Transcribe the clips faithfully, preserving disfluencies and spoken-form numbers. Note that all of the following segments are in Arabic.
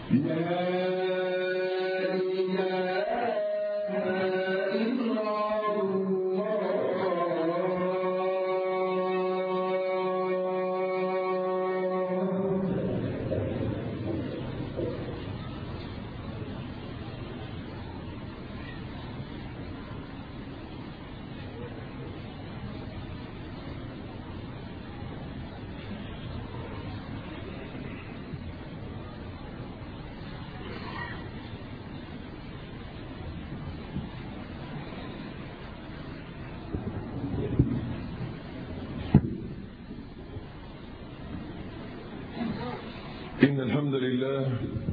إن الحمد لله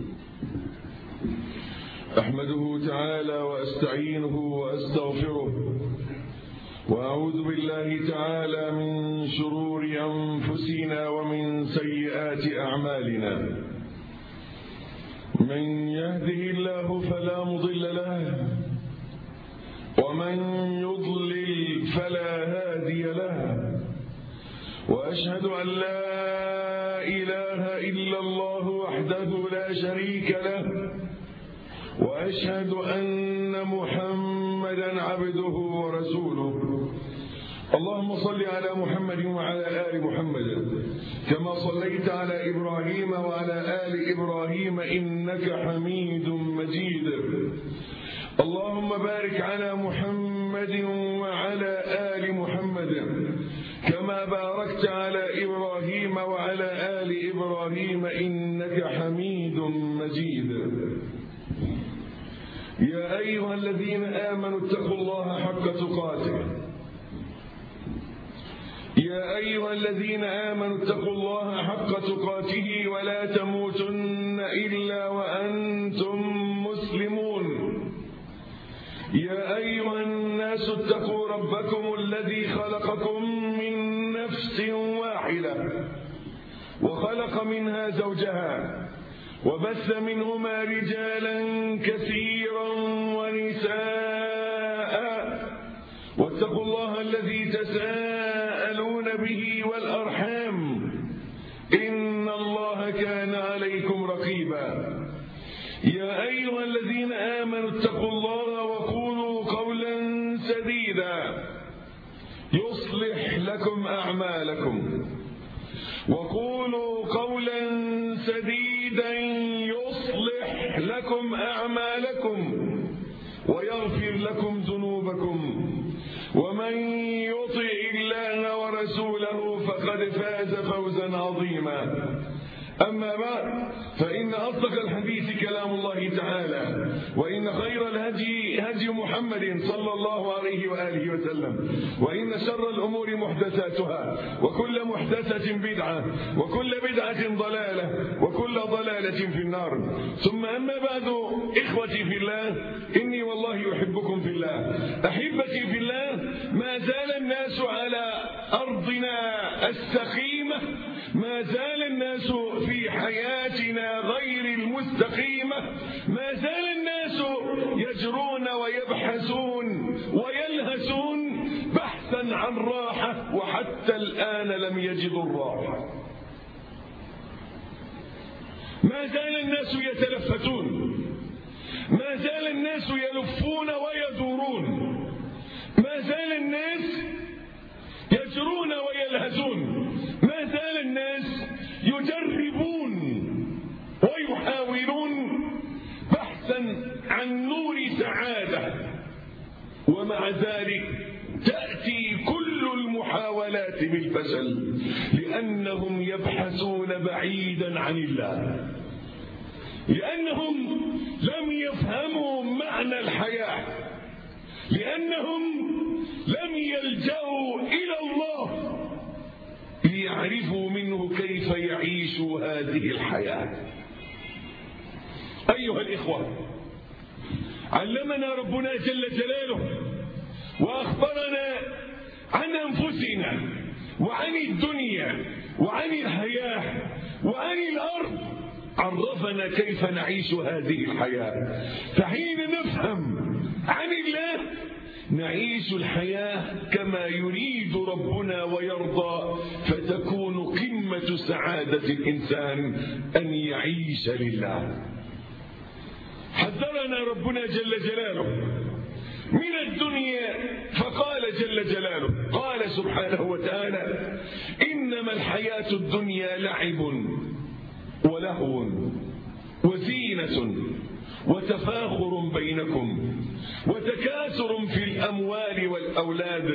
أحمده تعالى وأستعينه وأستغفره وأعوذ بالله تعالى من شرور أنفسنا ومن سيئات أعمالنا. من يهده الله فلا مضل له ومن يضلل فلا هادي له، وأشهد أن لا إله إلا الله وحده لا شريك له، وأشهد أن محمدا عبده ورسوله. اللهم صل على محمد وعلى آل محمد كما صليت على إبراهيم وعلى آل إبراهيم إنك حميد مجيد. اللهم بارك على محمد وعلى آل محمد كما باركت على إبراهيم وعلى آل إبراهيم إنك حميد مجيد. يا أيها الذين آمنوا اتقوا الله حق تقاته يا أيها الذين آمنوا اتقوا الله حق تقاته ولا تموتن إلا وأنتم مسلمون. يا أيها الناس اتقوا ربكم الذي خلقكم من نفس واحدة وخلق منها زوجها وبث منهما رجالا كثيرا ونساء، واتقوا الله الذي تساءلون به والأرحام إن الله كان عليكم رقيبا. يا أيها الذين آمنوا اتقوا الله وقولوا قولا سديدا يصلح لكم أعمالكم وقولوا قولا سديدا يصلح لكم أعمالكم ويغفر لكم ذنوبكم، ومن يطع الله ورسوله فقد فاز فوزا عظيما. أما بعد، فإن أصدق الحديث كلام الله تعالى، وإن خير الهدي هدي محمد صلى الله عليه وآله وسلم، وإن شر الأمور محدثاتها، وكل محدثة بدعة، وكل بدعة ضلالة، وكل ضلالة في النار. ثم أما بعد، إخوتي في الله، إني والله أحبكم في الله. أحبتي في الله، ما زال الناس على أرضنا السخيمة، ما زال الناس في حياتنا غير المستقيمة، ما زال الناس يجرون ويبحثون ويلهثون بحثا عن راحة، وحتى الآن لم يجدوا الراحة. ما زال الناس يتلفتون، ما زال الناس يلفون ويدورون، ما زال الناس يجرون ويلهثون، ما زال الناس يجربون ويحاولون بحثا عن نور سعادة، ومع ذلك تأتي كل المحاولات بالفشل، لأنهم يبحثون بعيدا عن الله، لأنهم لم يفهموا معنى الحياة، لأنهم لم يلجأوا إلى الله ليعرفوا منه كيف يعيشوا هذه الحياة. أيها الإخوة، علمنا ربنا جل جلاله وأخبرنا عن أنفسنا وعن الدنيا وعن الحياة وعن الأرض، عرفنا كيف نعيش هذه الحياة. فحين نفهم عن الله نعيش الحياة كما يريد ربنا ويرضى، فتكون قمة سعادة الإنسان أن يعيش لله. حذرنا ربنا جل جلاله من الدنيا فقال جل جلاله، قال سبحانه وتعالى: إنما الحياة الدنيا لعب ولهو وزينة وتفاخر بينكم وتكاثر في الأموال والأولاد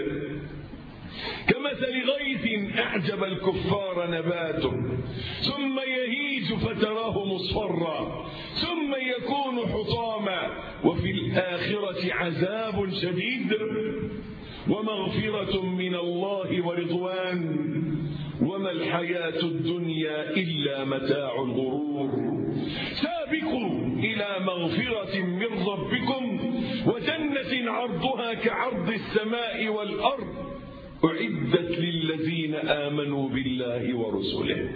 كمثل غيث أعجب الكفار نباته ثم يهيج فتراه مصفرا ثم يكون حطاما وفي الآخرة عذاب شديد ومغفرة من الله ورضوان وما الحياة الدنيا إلا متاع الغرور. سابقوا إلى مغفرة من ربكم وجنة عرضها كعرض السماء والأرض أعدت للذين آمنوا بالله ورسله.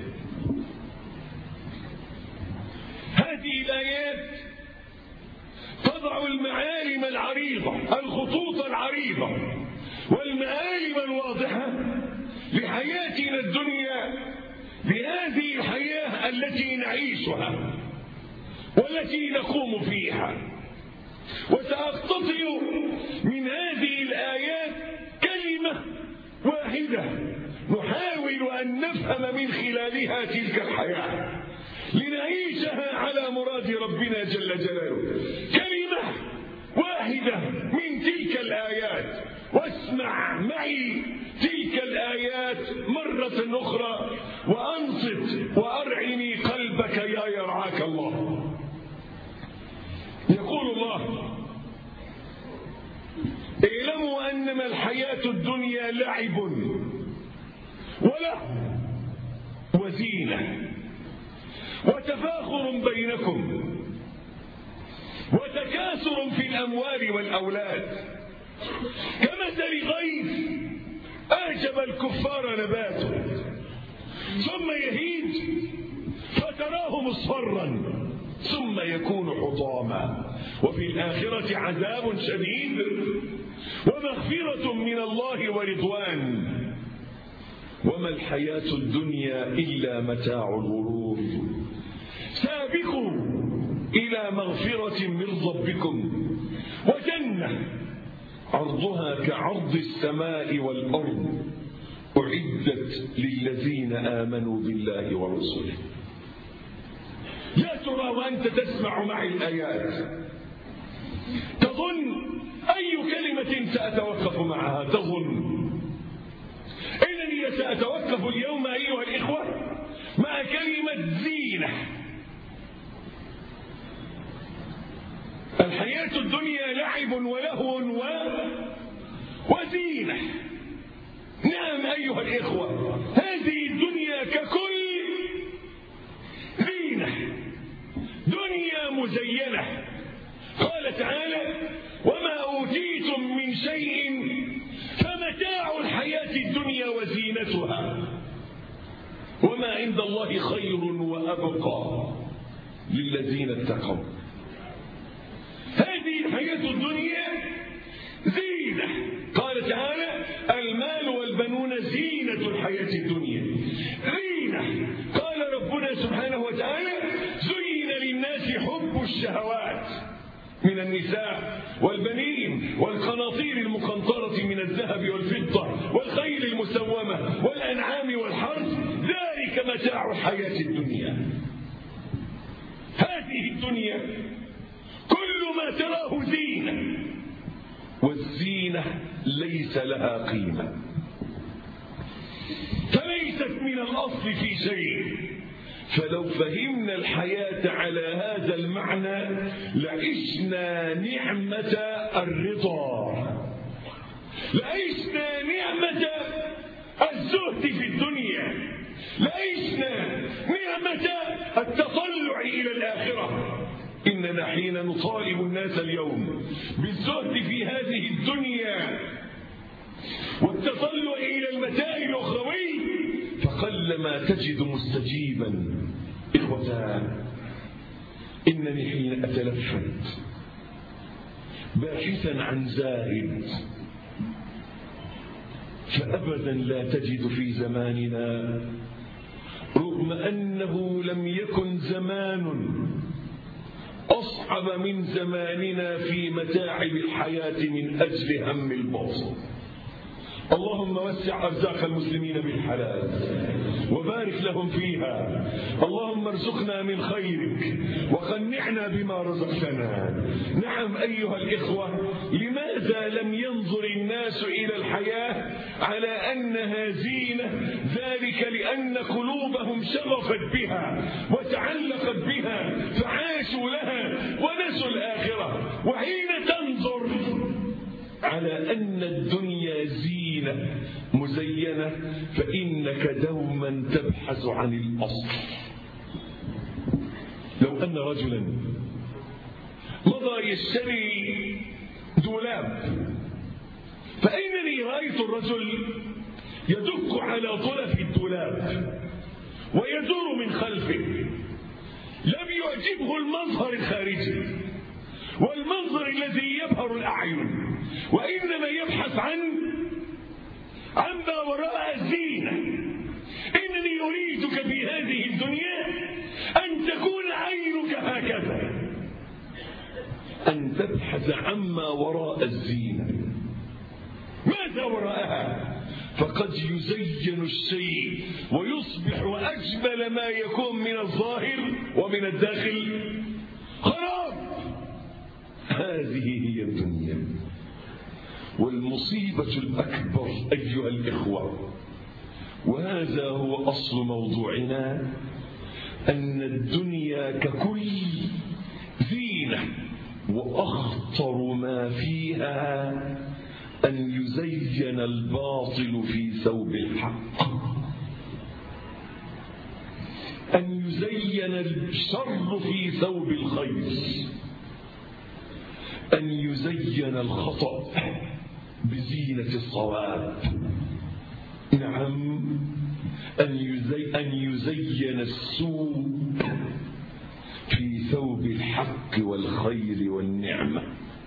هذه الآيات تضع المعالم العريضة، الخطوط العريضة والمعالم الواضحة لحياتنا الدنيا، بهذه الحياة التي نعيشها والتي نقوم فيها. وسأقتطع من هذه الآيات كلمة واحدة نحاول أن نفهم من خلالها تلك الحياة لنعيشها على مراد ربنا جل جلاله. كلمة واحدة من تلك الآيات، واسمع معي تلك الآيات مرة أخرى وأنصت وأرعني قلبك يا يرعاك الله. يقول الله: اعلموا أنما الحياة الدنيا لعب ولهو وزينة وتفاخر بينكم وتكاثر في الأموال والأولاد كمثل غيث أعجب الكفار نباته ثم يهيج فتراه مصفرا ثم يكون حطاما وفي الآخرة عذاب شديد ومغفرة من الله ورضوان وما الحياة الدنيا إلا متاع الغرور. سابقوا إلى مغفرة من ربكم وجنة عرضها كعرض السماء والأرض أعدت للذين آمنوا بالله ورسله. يا ترى وأنت تسمع معي الآيات تظن أي كلمة سأتوقف معها؟ تظن إنني سأتوقف اليوم أيها الإخوة مع كلمة زينة. الحياة الدنيا لعب ولهو وزينة. نعم أيها الإخوة، هذه الدنيا ككل زينة، دنيا مزينة. قال تعالى: وما أوتيتم من شيء فمتاع الحياة الدنيا وزينتها وما عند الله خير وأبقى للذين اتقوا. هذه الحياة الدنيا زينة. قال تعالى: المال والبنون زينة الحياة الدنيا. زينة. قال ربنا سبحانه وتعالى: زين للناس حب الشهوات من النساء والبنين والقناطير المقنطرة من الذهب والفضة والخيل المسومة والأنعام والحرث ذلك متاع الحياة الدنيا. هذه الدنيا كل ما تراه زينة، والزينة ليس لها قيمة، فليست من الأصل في شيء. فلو فهمنا الحياة على هذا المعنى لعشنا نعمة الرضا، لعشنا نعمة الزهد في الدنيا، لعشنا نعمة التطلع إلى الآخرة. إننا حين نطالب الناس اليوم بالزهد في هذه الدنيا والتطلع إلى المتاع الأخروي فقلما تجد مستجيبا. إخوتان، إنني حين أتلفت باحثا عن زاهد فأبدا لا تجد في زماننا، رغم أنه لم يكن زمان أصعب من زماننا في متاعب الحياة من أجل هم الباطل. اللهم وسع أرزاق المسلمين بالحلال وبارك لهم فيها. اللهم ارزقنا من خيرك وقنعنا بما رزقتنا. نعم أيها الإخوة، لماذا لم ينظر الناس إلى الحياة على أنها زينة؟ ذلك لأن قلوبهم شغفت بها وتعلقت بها فعاشوا لها ونسوا الآخرة. وحين تنظر على أن الدنيا زينة مزينة فإنك دوما تبحث عن الأصل. لو أن رجلا مضى يشتري دولاب، فإنني رأيت الرجل يدق على طرف الدولاب ويدور من خلفه، لم يعجبه المظهر الخارجي والمنظر الذي يبهر الأعين، وإنما يبحث عن عما وراء الزينة. إنني أريدك في هذه الدنيا أن تكون عينك هكذا، أن تبحث عما وراء الزينة. ماذا وراءها؟ فقد يزين الشيء ويصبح أجمل ما يكون من الظاهر ومن الداخل خراب. هذه هي الدنيا. والمصيبة الأكبر أيها الإخوة، وهذا هو أصل موضوعنا، أن الدنيا ككل زينة، وأخطر ما فيها أن يزين الباطل في ثوب الحق، أن يزين الشر في ثوب الخير، أن يزين الخطأ بزينة الصواب. نعم، أن يزين, أن يزين السوء في ثوب الحق والخير والنعمة.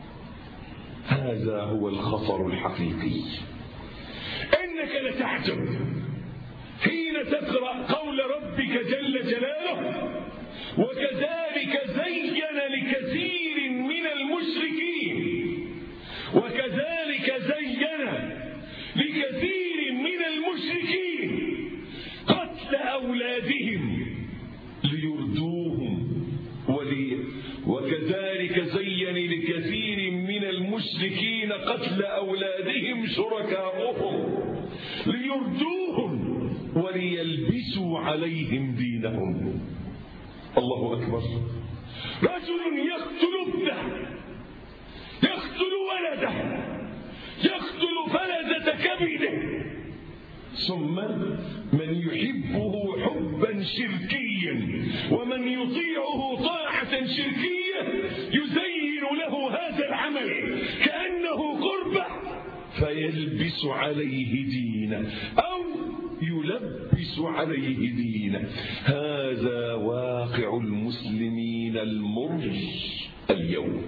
هذا هو الخطر الحقيقي. إنك لتعجب حين تقرأ قول ربك جل جلاله: وكذلك زين لكثير من المشركين وكذلك زين لكثير من المشركين قتل أولادهم ليردوهم ولي وكذلك زين لكثير من المشركين قتل أولادهم شركاؤهم ليردوهم وليلبسوا عليهم دينهم. الله أكبر. رجل يقتل ابنه، يقتل ولده، يقتل فلذة كبده، ثم من يحبه حبا شركيا ومن يطيعه طاعة شركية يزين له هذا العمل كأنه قربة فيلبس عليه دينه أو يلبس عليه دينه. هذا واقع المسلمين المر اليوم.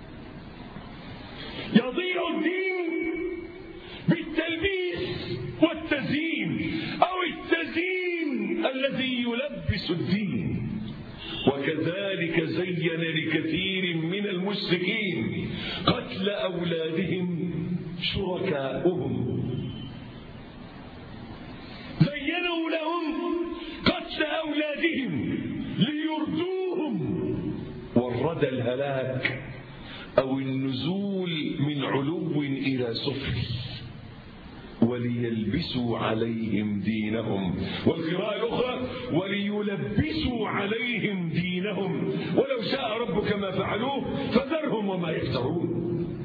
يضيع الدين بالتلبيس والتزيين أو التزيين الذي يلبس الدين. وكذلك زين لكثير من المشركين قتل أولادهم شركاؤهم، زينوا لهم قتل أولادهم ليردوهم والردى الهلاك أو النزول من علو إلى سفل وليلبسوا عليهم دينهم. والقراءة الأخرى وليلبسوا عليهم دينهم ولو شاء ربك ما فعلوه فذرهم وما يفترون.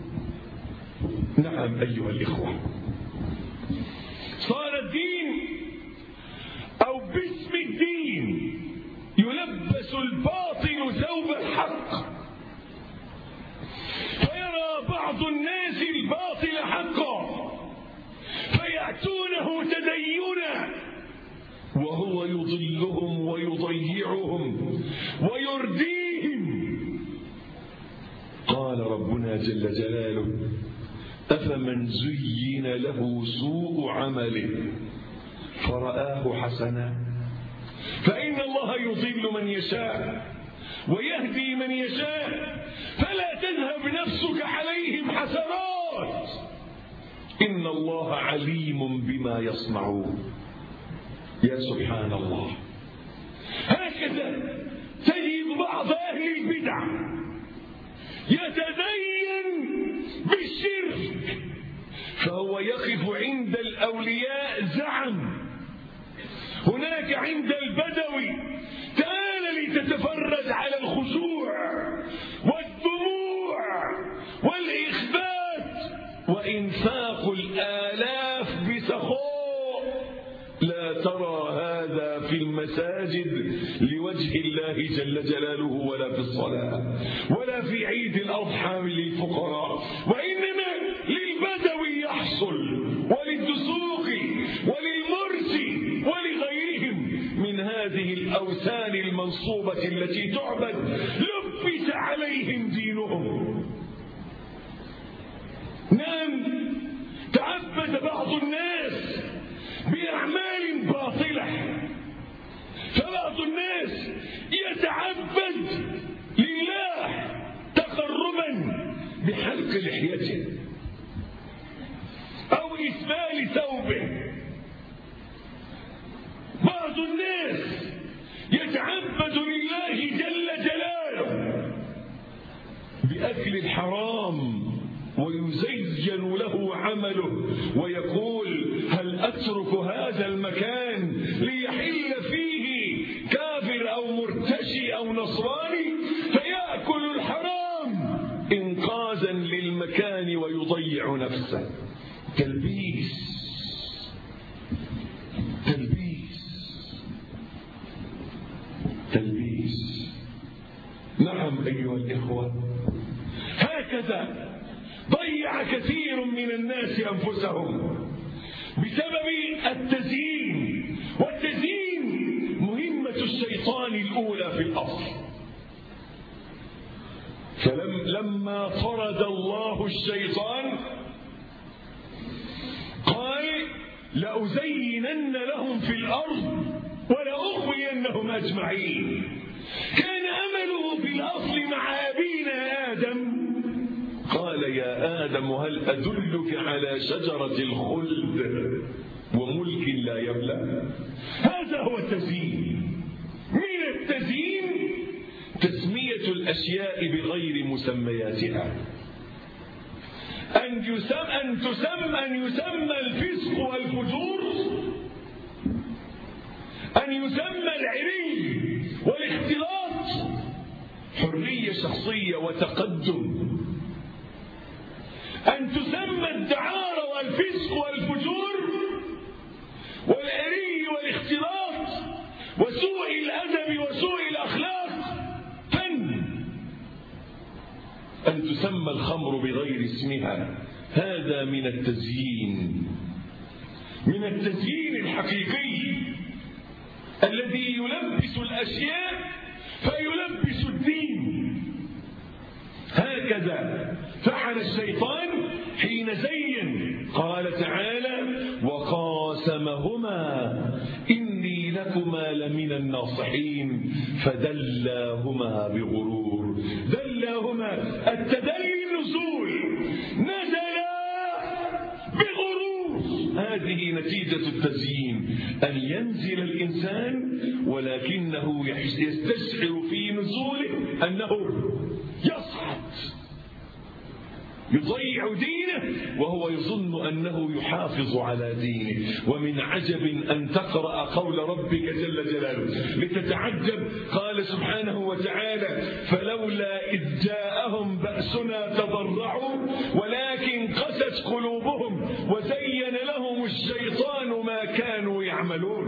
نعم أيها الإخوة، صار الدين أو باسم الدين يلبس الباطل ثوب الحق، فيرى بعض الناس الباطل حقا فيأتونه تدينا وهو يضلهم ويضيعهم ويرديهم. قال ربنا جل جلاله: أفمن زين له سوء عمله فرآه حسنا فإن الله يضل من يشاء ويهدي من يشاء فلا تذهب نفسك عليهم حسرات إن الله عليم بما يصنعون. يا سبحان الله، هكذا تجد بعض أهل البدع يتدين بالشرك، فهو يقف عند الأولياء زعم، هناك عند البدوي تعال لتتفرج على الخشوع والدموع والإخبات وإنفاق الآلاف بسخاء، لا ترى هذا في المساجد لوجه الله جل جلاله ولا في الصلاة ولا في عيد الأضحى للفقراء، وإنما للبدوي يحصل وللدسوق وللمرسي ولغيرهم من هذه الأوثان المنصوبة التي تعبد لبس عليهم دينهم. نعم، تعبد بعض الناس بأعمال باطلة، فبعض الناس يتعبد لله تقربا بحلق لحيته أو إسبال ثوبه. بعض الناس يتعبد لله جل جلاله بأكل الحرام ويزين له عمله ويقول هل أترك هذا المكان ليحل فيه كافر أو مرتشي أو نصراني فيأكل الحرام إنقاذا للمكان ويضيع نفسه. تلبيس تلبيس تلبيس. نعم أيها الإخوة، هكذا ضيع كثير من الناس أنفسهم بسبب التزيين، والتزيين مهمة الشيطان الأولى في الأصل. فلما طرد الله الشيطان قال لأزينن لهم في الأرض ولأغوينهم أجمعين. كان أمله في الأصل مع أبينا آدم، قال يا آدم هل أدلك على شجرة الخلد وملك لا يبلى؟ هذا هو التزيين. من التزيين تسمية الأشياء بغير مسمياتها، أن يسمى أن تسمى أن يسمى الفسق والفجور، أن يسمى العري والاختلاط حرية شخصية وتقدم، أن تسمى الدعارة والفسق والفجور والعري والاختلاط وسوء الأدب وسوء الأخلاق فن، أن تسمى الخمر بغير اسمها. هذا من التزيين، من التزيين الحقيقي الذي يلبس الأشياء فيلبس الدين. هكذا فعل الشيطان حين زين. قال تعالى وقاسمهما إني لكما لمن الناصحين فدلاهما بغرور. دلاهما التدلي النزول، نزلا بغرور. هذه نتيجة التزيين، أن ينزل الإنسان ولكنه يستشعر في نزوله أنه يصعد، يضيع دينه وهو يظن أنه يحافظ على دينه. ومن عجب أن تقرأ قول ربك جل جلاله لتتعجب. قال سبحانه وتعالى فلولا إذ جاءهم بأسنا تضرعوا ولكن قست قلوبهم وزين لهم الشيطان ما كانوا يعملون.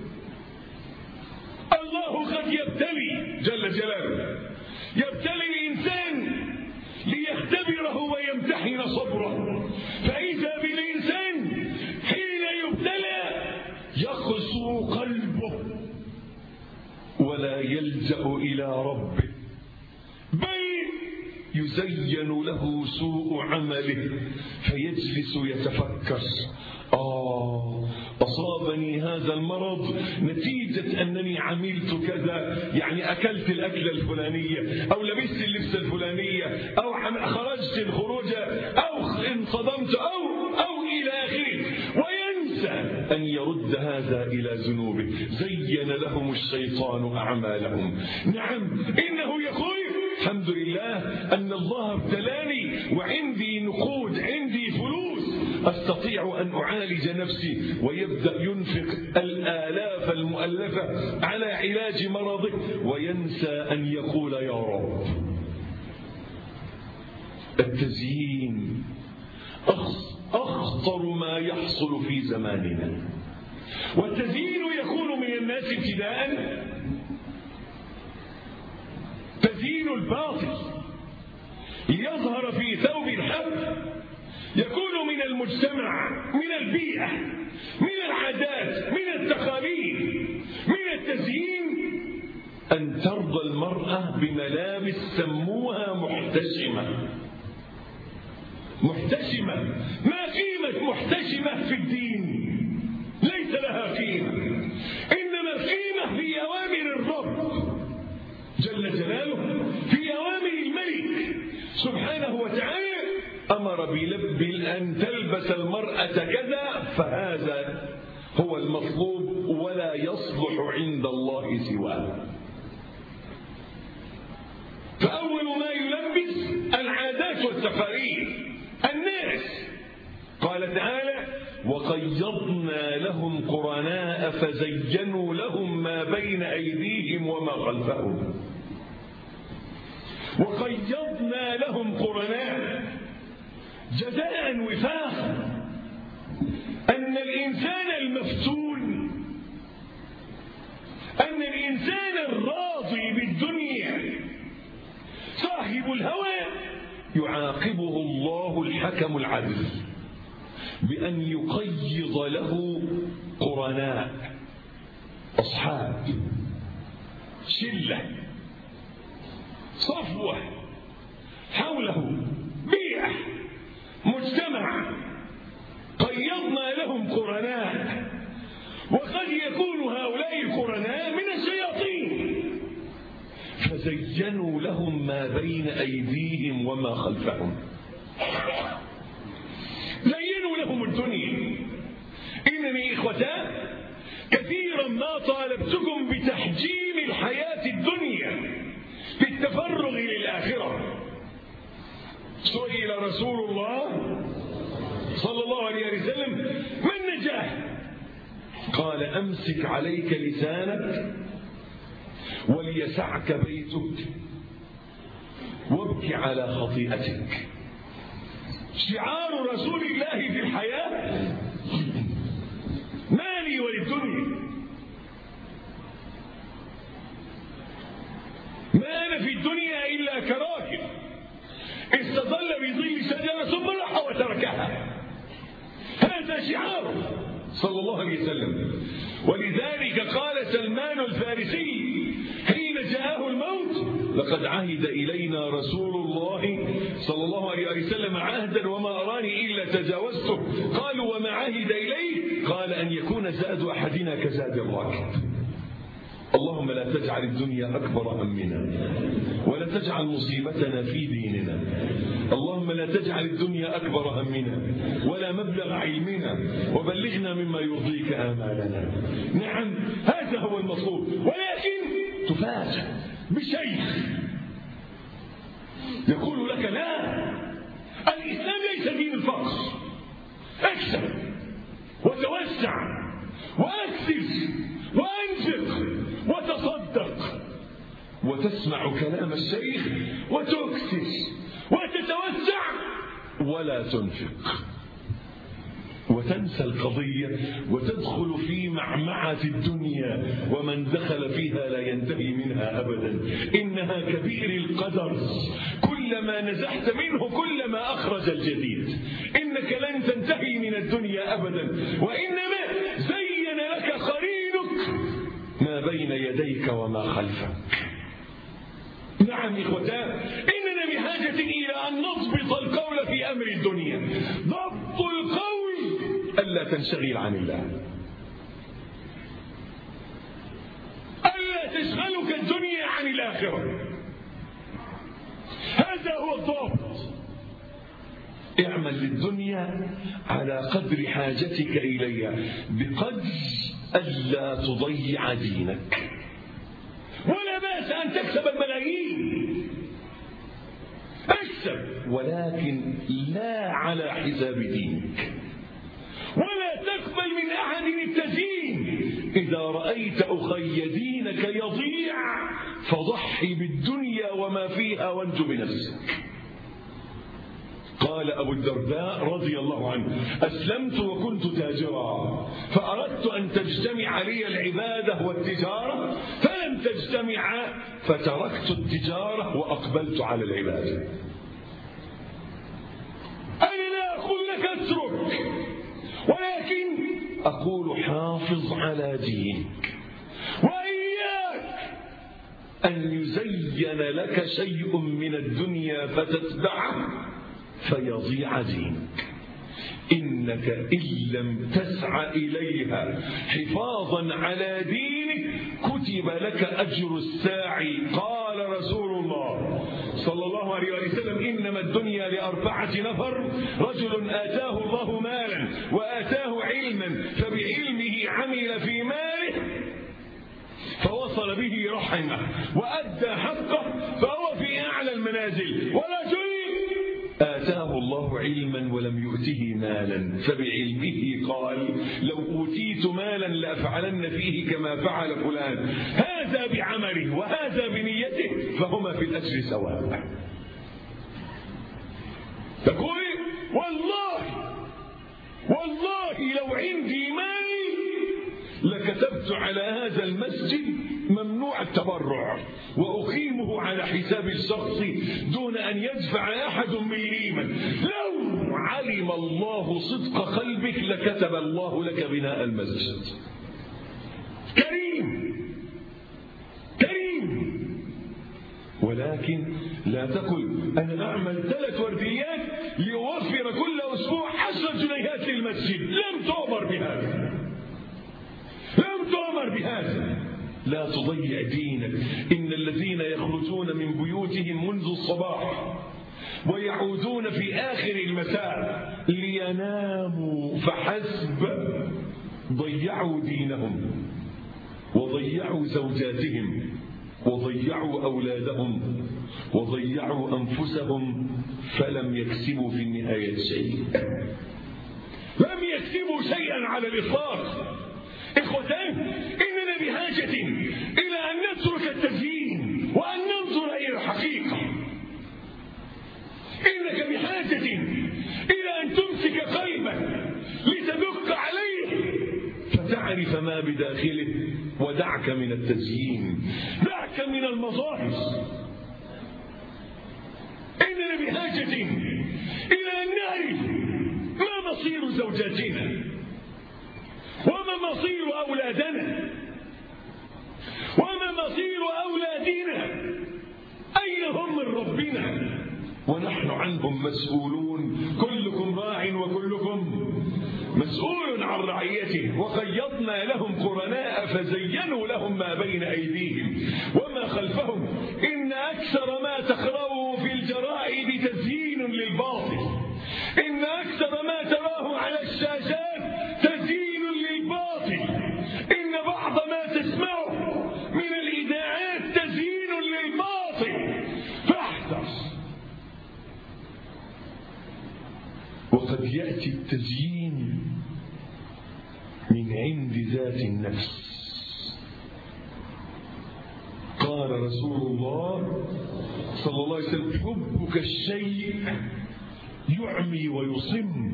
الله قد يبتلي جل جلاله، يبتلي الإنسان ليختبره ويمتحن صبره، فإذا بالإنسان حين يبتلى يقسو قلبه ولا يلجأ إلى ربه، بل يزين له سوء عمله فيجلس يتفكر آه أصابني هذا المرض نتيجة أنني عملت كذا، يعني أكلت الأكلة الفلانية أو لبست اللبسة الفلانية أو خرجت الخروجة أو انصدمت أو أو إلى آخره، وينسى أن يرد هذا إلى ذنوبه. زين لهم الشيطان أعمالهم. نعم إنه يقول الحمد لله أن الله ابتلاني وعندي نقود، عندي فلوس أستطيع أن أعالج نفسي، ويبدأ ينفق الآلاف المؤلفة على علاج مرضه وينسى أن يقول يا رب. التزيين أخطر ما يحصل في زماننا، والتزيين يكون من الناس ابتداء تزيين الباطل ليظهر في ثوب الحق، يكون من المجتمع، من البيئة، من العادات، من التقاليد، من التزيين أن ترضى المرأة بملابس سموها محتشمة. محتشمة، ما قيمة محتشمة في الدين؟ ليس لها قيمة، إنما القيمة في أوامر الرب جل جلاله، في أوامر الملك سبحانه وتعالى. أمر بلب أن تلبس المرأة كذا، فهذا هو المطلوب ولا يصلح عند الله سواه. فأول ما يلبس العادات والتقاليد الناس. قال تعالى وقيضنا لهم قرناء فزينوا لهم ما بين أيديهم وما خلفهم. وقيضنا لهم قرناء جزاء وفاقا. أن الإنسان المفتون، أن الإنسان الراضي بالدنيا صاحب الهوى يعاقبه الله الحكم العدل بأن يقيض له قرناء، أصحاب، شلة، صفوة حوله، بيئة، مجتمع. قيضنا لهم قرناء، وقد يكون هؤلاء القرناء من الشياطين. فزينوا لهم ما بين أيديهم وما خلفهم. زينوا لهم الدنيا. إنني إخوتان كثيرا ما طالبتكم بتحجيم الحياة الدنيا بالتفرغ للآخرة. سئل رسول الله صلى الله عليه وسلم ما النجاة؟ قال أمسك عليك لسانك وليسعك بيتك وابكي على خطيئتك. شعار رسول الله في الحياة ما لي وللدنيا، ما أنا في الدنيا إلا كراكب استظل بظل شجرة ثم راح وتركها. هذا شعاره صلى الله عليه وسلم. ولذلك قال سلمان الفارسي حين جاءه الموت لقد عهد إلينا رسول الله صلى الله عليه وسلم عهدا وما أراني إلا تجاوزته. قالوا وما عهد إليه؟ قال أن يكون زاد أحدنا كزاد الراكب. اللهم لا تجعل الدنيا أكبر همنا ولا تجعل مصيبتنا في ديننا. اللهم لا تجعل الدنيا أكبر همنا ولا مبلغ علمنا، وبلغنا مما يرضيك آمالنا. نعم هذا هو المطلوب. ولكن تفاجأ بشيخ يقول لك لا، الإسلام ليس دين الفقر، اكسب وتوسع وأكسب وأنفق وتصدق، وتسمع كلام الشيخ وتكسس وتتوسع ولا تنفق، وتنسى القضية وتدخل في معمعة الدنيا، ومن دخل فيها لا ينتهي منها أبدا. إنها كبير القدر، كلما نزحت منه كلما أخرج الجديد. إنك لن تنتهي من الدنيا أبدا، وإنما زين لك قرينك ما بين يديك وما خلفك. نعم إخوتان، إننا بحاجة إلى أن نضبط القول في أمر الدنيا. ضبط القول ألا تنشغل عن الله. ولا تشغلك الدنيا عن الآخرة. هذا هو الضابط. اعمل للدنيا على قدر حاجتك إليها بقدر ألا تضيع دينك. ولا بأس أن تكسب الملايين، اكسب، ولكن لا على حساب دينك. ولا تقبل من أحد التزيين. إذا رأيت أخي دينك يضيع فضحي بالدنيا وما فيها وانت بنفسك. قال أبو الدرداء رضي الله عنه: أسلمت وكنت تاجرا فأردت أن تجتمع لي العبادة والتجارة فلم تجتمع فتركت التجارة وأقبلت على العبادة. أنا لا أقول لك اترك، ولكن أقول حافظ على دينك، وإياك أن يزين لك شيء من الدنيا فتتبعه فيضيع دينك. إنك إن لم تسعى إليها حفاظا على دينك كتب لك أجر الساعي. قال رسول الله صلى الله عليه وسلم: إنما الدنيا لأربعة نفر: رجل آتاه الله مالا وآتاه علما فبعلمه عمل في ماله فوصل به رحمه وأدى حقه فهو في أعلى المنازل. ورجل آتاه الله علما ولم يؤته مالا فبعلمه قال: لو أوتيت مالا لأفعلن فيه كما فعل فلان. هذا بعمله وهذا بنيته فهما في الأجر سواء. تقول: والله والله لو عندي مال لكتبت على هذا المسجد ممنوع التبرع وأقيمه على حساب الشخص دون أن يدفع أحد مليما. لو علم الله صدق قلبك لكتب الله لك بناء المسجد. كريم كريم. ولكن لا تقل: أنا أعمل ثلاث ورديات ليوفر كل أسبوع عشر جنيهات للمسجد. لم تؤمر بهذا، لم تؤمر بهذا. لا تضيع دينك. إن الذين يخرجون من بيوتهم منذ الصباح ويعودون في آخر المساء ليناموا فحسب ضيعوا دينهم وضيعوا زوجاتهم وضيعوا أولادهم وضيعوا أنفسهم فلم يكسبوا في النهاية شيء. لم يكسبوا شيئا على الإطلاق. إخوتان، إننا بحاجة إلى أن نترك التزيين وأن ننظر إلى الحقيقة. إنك بحاجة إلى أن تمسك قلبك لتدق عليه فتعرف ما بداخله ودعك من التزيين، دعك من المظاهر. إننا بحاجة إلى أن نعرف ما مصير زوجاتنا وما مصير أولادنا وما مصير أولادنا، أين هم من ربنا ونحن عنهم مسؤولون. كلكم راع وكلكم مسؤول عن رعيته. وقيضنا لهم قرناء فزينوا لهم ما بين أيديهم وما خلفهم إن أكثر ما تقرأه في الجرائد تزيين للباطل. إن أكثر ما تراه على الشاشات تزيين للباطل. إن بعض ما تسمعه من الإذاعات تزيين للباطل. فاحذر. وقد يأتي التزيين من عند ذات النفس. قال رسول الله صلى الله عليه وسلم: حبك الشيء يعمي ويصم.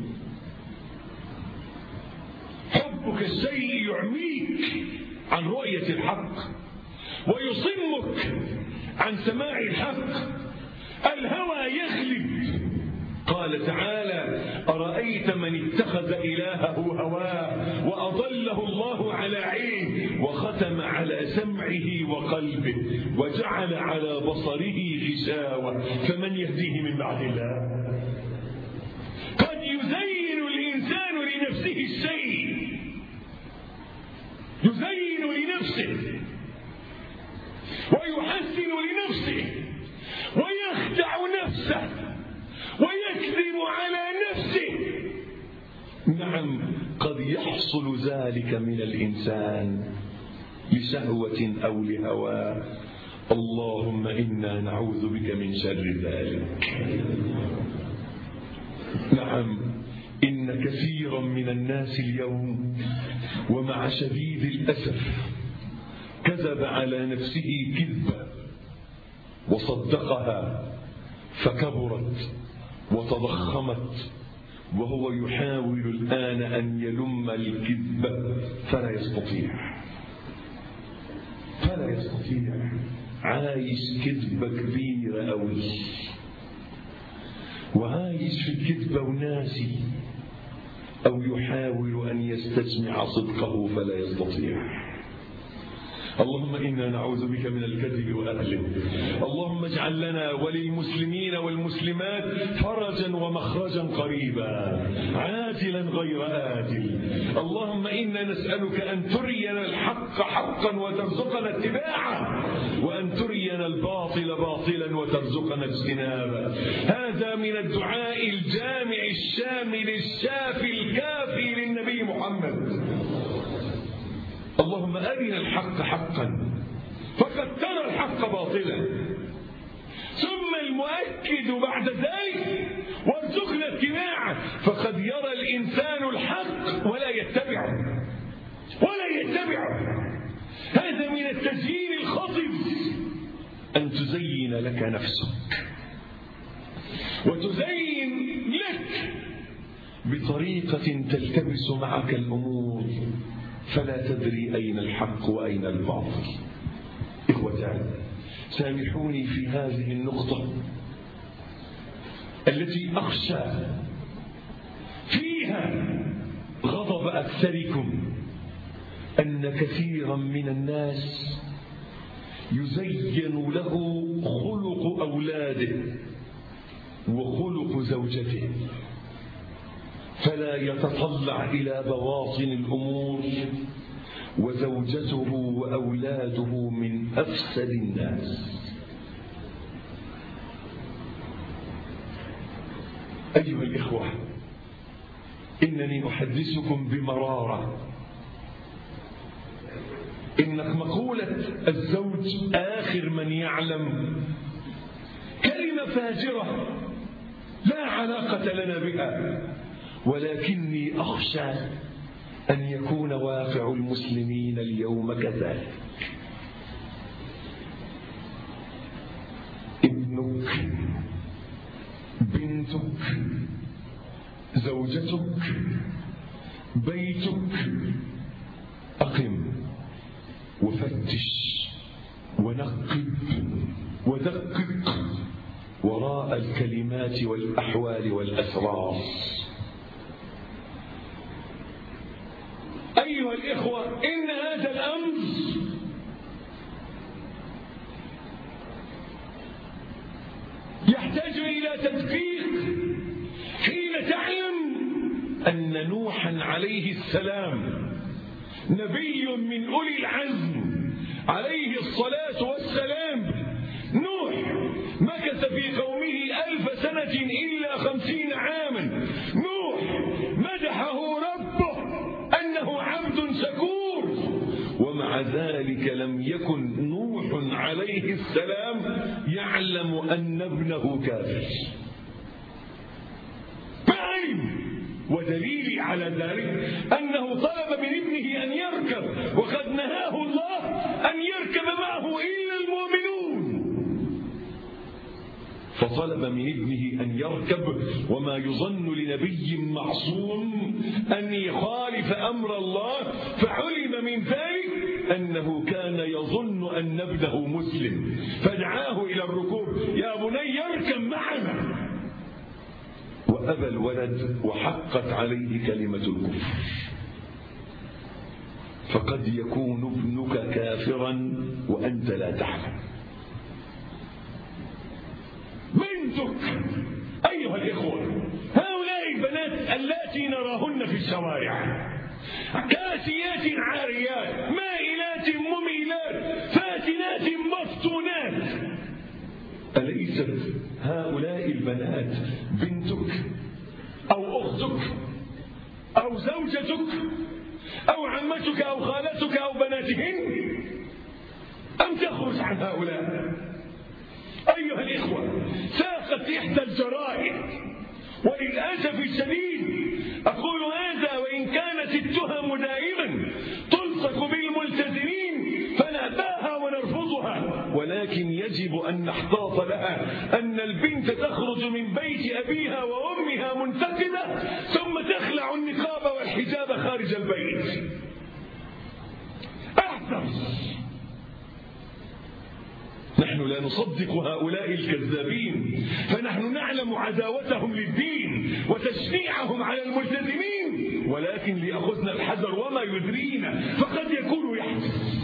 حبك الشيء يعميك عن رؤية الحق ويصمك عن سماع الحق. الهوى يغلب. قال تعالى: أرأيت من اتخذ إلهه هواه وأضله الله على علم وختم على سمعه وقلبه وجعل على بصره غشاوة فمن يهديه من بعد الله. قد يزين الإنسان لنفسه الشيء، يزين لنفسه ويحسن لنفسه ويخدع نفسه ويكذب على نفسه. نعم، قد يحصل ذلك من الإنسان لشهوة أو لهوى. اللهم إنا نعوذ بك من شر ذلك. نعم، إن كثيرا من الناس اليوم ومع شديد الأسف كذب على نفسه كذبة وصدقها فكبرت وتضخمت، وهو يحاول الآن أن يلم الكذبة فلا يستطيع فلا يستطيع عايش كذبة كبيرة أوي، وعايش في الكذبة وناسي، أو يحاول أن يستجمع صدقه فلا يستطيع. اللهم إنا نعوذ بك من الكذب وأهله. اللهم اجعل لنا وللمسلمين والمسلمات فرجا ومخرجا قريبا عاجلا غير آجل. اللهم إنا نسألك أن ترينا الحق حقا وترزقنا اتباعه، وأن ترينا الباطل باطلا وترزقنا اجتنابه. هذا من الدعاء الجامع الشامل الشافي الكافي للنبي محمد. اللهم أرنا الحق حقا فقد ترى الحق باطلا، ثم المؤكد بعد ذلك وارزقنا اتباعه، فقد يرى الإنسان الحق ولا يتبعه ولا يتبعه. هذا من التزيين الخطب، أن تزين لك نفسك وتزين لك بطريقة تلتبس معك الأمور فلا تدري أين الحق وأين الباطل. إخوتان، سامحوني في هذه النقطة التي أخشى فيها غضب أكثركم، أن كثيرا من الناس يزين له خلق أولاده وخلق زوجته، فلا يتطلع إلى بواطن الأمور، وزوجته وأولاده من أفسد الناس. أيها الإخوة، إنني أحدثكم بمرارة إن مقولة الزوج آخر من يعلم كلمة فاجرة لا علاقة لنا بها، ولكني أخشى أن يكون واقع المسلمين اليوم كذلك. ابنك، بنتك، زوجتك، بيتك، أقم وفتش ونقب ودقق وراء الكلمات والأحوال والأسرار. أيها الإخوة، إن هذا الأمر يحتاج إلى تدقيق حين تعلم أن نوحا عليه السلام نبي من أولي العزم عليه الصلاة والسلام، نوح مكث في قومه ألف سنة إلا خمسين عاما. نوح مدحه ربه أنه عبد شكور، ومع ذلك لم يكن نوح عليه السلام يعلم أن ابنه كافر. فعلم، ودليل على ذلك أنه طلب من ابنه أن يركب، وقد نهاه الله أن يركب معه إلا المؤمنون، فطلب من ابنه أن يركب، وما يظن لنبي معصوم أن يخالف أمر الله، فعلم من ذلك أنه كان يظن أن ابنه مسلم، فدعاه إلى الركوب: يا بني اركب معنا. وأبى الولد وحقت عليه كلمة الكفر. فقد يكون ابنك كافرا وأنت لا تعلم. بنتك، أيها الإخوة، هؤلاء البنات اللاتي نراهن في الشوارع كاسيات عاريات مائلات مميلات فاتنات مفتونات أليست هؤلاء البنات بنتك أو أختك أو زوجتك أو عمتك أو خالتك أو بناتهن أم تخرج عن هؤلاء؟ أيها الإخوة، ساقت إحدى الجرائد، وللأسف الشديد أقول هذا وإن كانت التهم دائما تلصق بالملتزمين فنأباها ونرفضها، ولكن يجب أن نحتاط لها أن البنت تخرج من بيت أبيها وأمها منتقبة ثم تخلع النقاب والحجاب خارج البيت. أحذر. نحن لا نصدق هؤلاء الكذابين، فنحن نعلم عداوتهم للدين وتشنيعهم على الملتزمين، ولكن ليأخذنا الحذر وما يدرينا، فقد يكون يحدث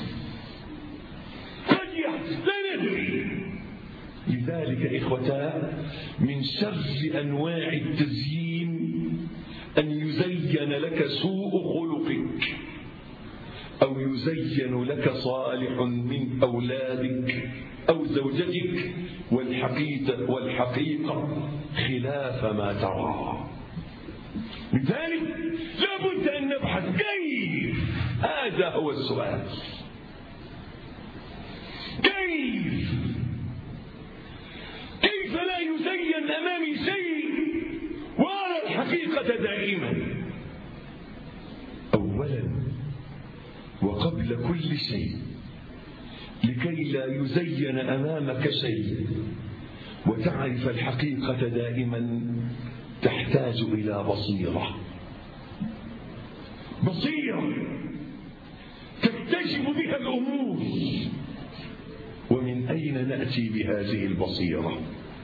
قد يحدث لا ندري. لذلك إخوتا، من شر أنواع التزيين أن يزين لك سوء خلقك أو يزين لك صالح من أولادك أو زوجتك والحقيقة, والحقيقة خلاف ما ترى. لذلك لابد أن نبحث كيف، هذا هو السؤال، كيف كيف لا يزين أمامي شيء وأرى الحقيقة دائما. أولا وقبل كل شيء، لكي لا يزين أمامك شيء وتعرف الحقيقة دائما، تحتاج إلى بصيرة بصيرة تكتشف بها الأمور. ومن أين نأتي بهذه البصيرة؟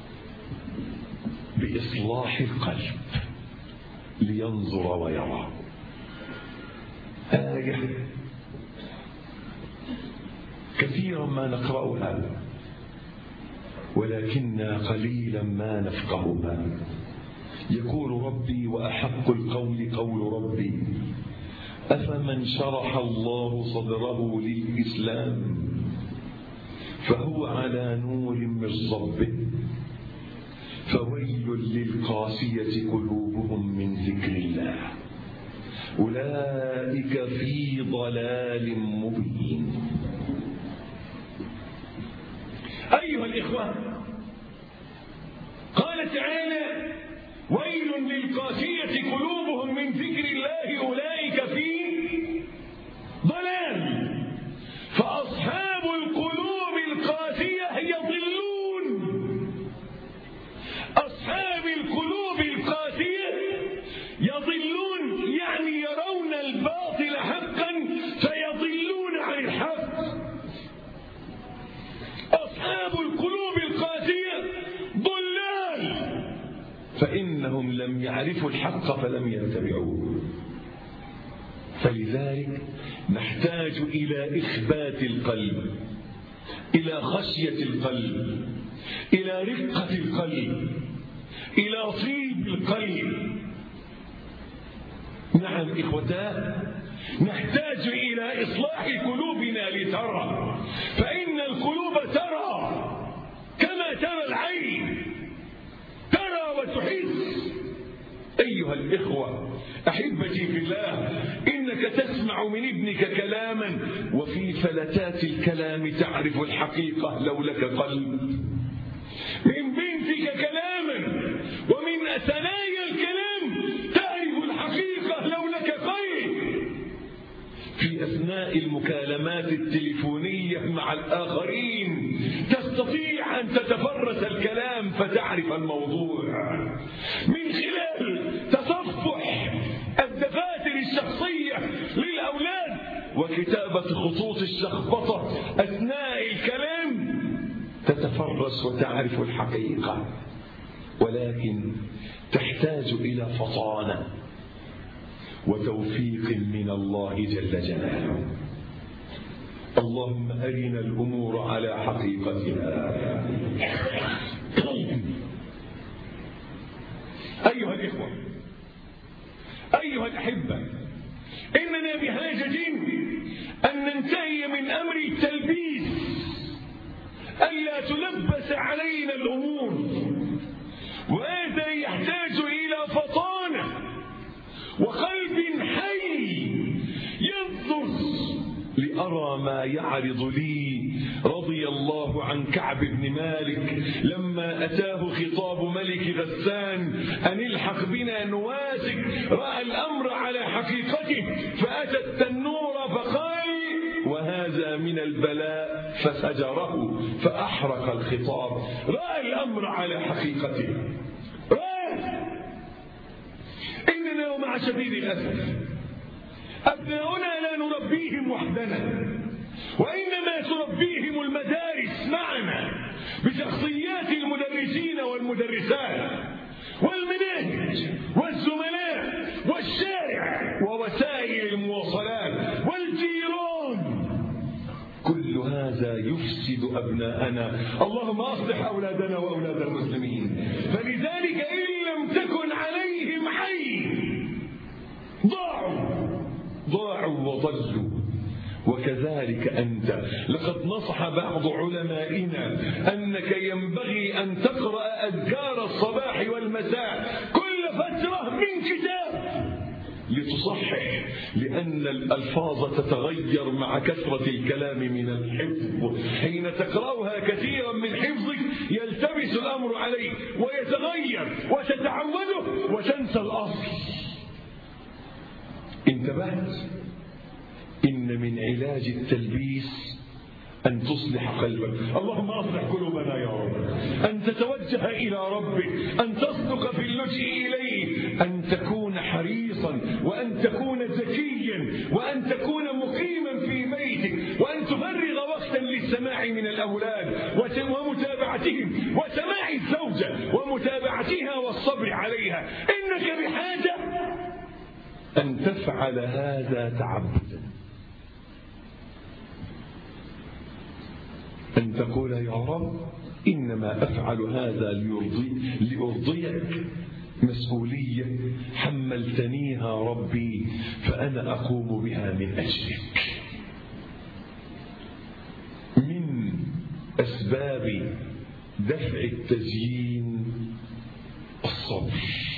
بإصلاح القلب لينظر ويرى. آية كثيرا ما نقرأها ولكننا قليلا ما نفقهها. يقول ربي: وأحق القول قول ربي أفمن شرح الله صدره للإسلام فهو على نور من ربه فويل للقاسية قلوبهم من ذكر الله أولئك في ضلال مبين. أيها الإخوة، قال تعالى: ويل للقاسية قلوبهم من ذكر الله أولئك في ضلال. فأصحاب القلوب القاسية يضلون. أصحاب القلوب القاسية يضلون، يعني يرون الباطل حقا فيضلون عن الحق. أصحاب القلوب القاسية ضلال، فإنهم لم يعرفوا الحق فلم يتبعوه. فلذلك نحتاج إلى إخبات القلب، إلى خشية القلب، إلى رقة القلب، إلى طيب القلب. نعم إخوتاه، نحتاج إلى إصلاح قلوبنا لترى، فإن القلوب ترى كما ترى العين، ترى وتحس. أيها الإخوة أحبتي في الله، إنك تسمع من ابنك كلاما وفي فلتات الكلام تعرف الحقيقة لو لك قلب، من بنتك كلاما ومن ثنايا الكلام تعرف الحقيقة لو لك قلب. في أثناء المكالمات التليفونية مع الآخرين تستطيع أن تتفرس الكلام فتعرف الموضوع من خلال تصفح الدفاتر الشخصية للأولاد وكتابة خطوط الشخبطة أثناء الكلام، تتفرس وتعرف الحقيقة. ولكن تحتاج إلى فطانة وتوفيق من الله جل جلاله. اللهم أرنا الأمور على حقيقتها. أيها الإخوة، أيها الأحبة، إننا بحاجة أن ننتهي من أمر التلبيس، ألا لبس علينا الأمور، وهذا يحتاج إلى فطانة وقلب حي ينظر لأرى ما يعرض لي. رضي الله عن كعب بن مالك لما أتاه خطاب ملك غسان أن الحق بنا نواسك، رأى الأمر على حقيقته فأتى التنور فقال وهذا من البلاء فسجره فأحرق الخطاب. رأى الأمر على حقيقته. رأى إننا ومع شديد الأسف أبناؤنا لا نربيهم وحدنا، وإنما تربيهم المدارس معنا بشخصيات المدرسين والمدرسات والمناهج والزملاء والشارع ووسائل المواصلات والجيران. كل هذا يفسد أبناءنا. اللهم أصلح أولادنا وأولاد المسلمين. فلذلك إن لم تكن عليهم حي ضاعوا ضاعوا وضلوا. وكذلك أنت. لقد نصح بعض علمائنا أنك ينبغي أن تقرأ أذكار الصباح والمساء كل فترة من كتاب لتصحح، لأن الألفاظ تتغير مع كثرة الكلام من الحفظ. حين تقرأها كثيرا من حفظك يلتبس الأمر عليك ويتغير وتتعوده وتنسى الأصل. انتبهت؟ إن من علاج التلبيس أن تصلح قلبك. اللهم أصلح قلوبنا يا رب. أن تتوجه إلى ربك، أن تصدق في اللجئ إليه، أن تكون حريصا، وأن تكون ذكيا، وأن تكون مقيما في بيتك، وأن تفرغ وقتا للسماع من الأولاد ومتابعتهم، وسماع الزوجة ومتابعتها والصبر عليها. إنك بحاجة أن تفعل هذا تعبدا، أن تقول يا رب إنما أفعل هذا ليرضي لأرضيك، مسؤولية حملتنيها ربي فأنا أقوم بها من أجلك. من أسباب دفع التزيين الصبر.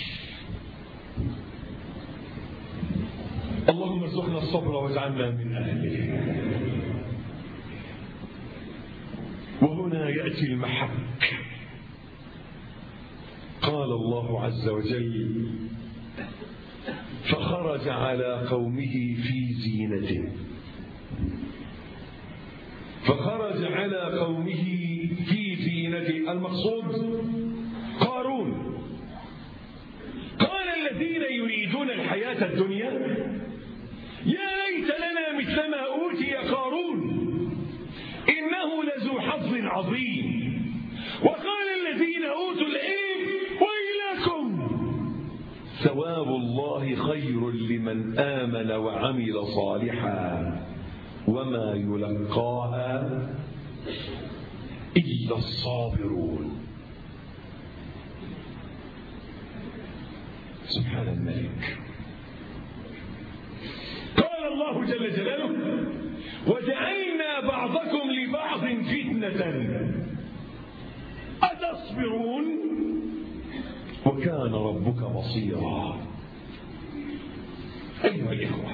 اللهم ارزقنا الصبر واجعلنا من أهله. وهنا يأتي المحك. قال الله عز وجل فخرج على قومه في زينته. فخرج على قومه في زينته المقصود قارون. قال الذين يريدون الحياة الدنيا يا ليت لنا مثل ما أوتي قارون إنه لذو حظ عظيم. وقال الذين أوتوا العلم ويلكم ثواب الله خير لمن آمن وعمل صالحا وما يلقاها إلا الصابرون. سبحان الملك. قال الله جل جلاله وجعلنا بعضكم لبعض فتنة أتصبرون وكان ربك بصيرا. أيها الإخوة،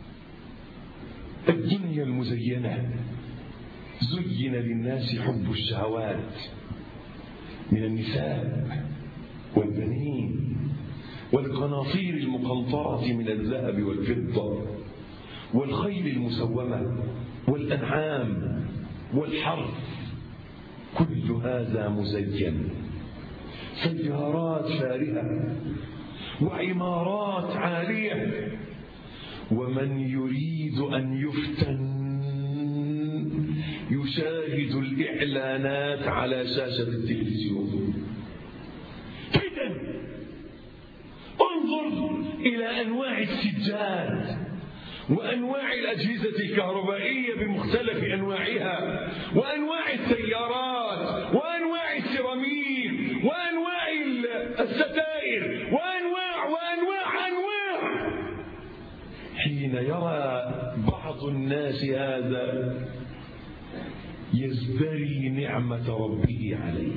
الدنيا المزينة زين للناس حب الشهوات من النساء والبنين والقناطير المقنطرة من الذهب والفضة والخيل المسومة والأنعام والحرث. كل هذا مزين. سيارات فارهة وعمارات عالية. ومن يريد أن يفتن يشاهد الإعلانات على شاشة التلفزيون. فتن. انظر إلى أنواع السجاد وأنواع الأجهزة الكهربائية بمختلف أنواعها، وأنواع السيارات، وأنواع السيراميك، وأنواع الستائر، وأنواع وأنواع أنواع. حين يرى بعض الناس هذا يزدري نعمة ربه عليه.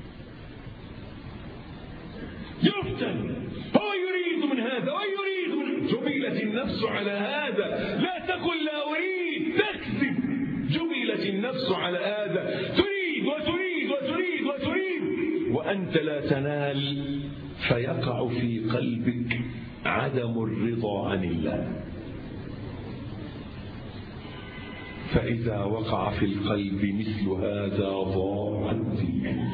يفتن، هو يريد من هذا ويريد من، جبلت النفس على هذا، لا تقل لا أريد، تكذب. جبلت النفس على هذا، تريد وتريد وتريد وتريد وأنت لا تنال، فيقع في قلبك عدم الرضا عن الله. فإذا وقع في القلب مثل هذا ضاع الدين.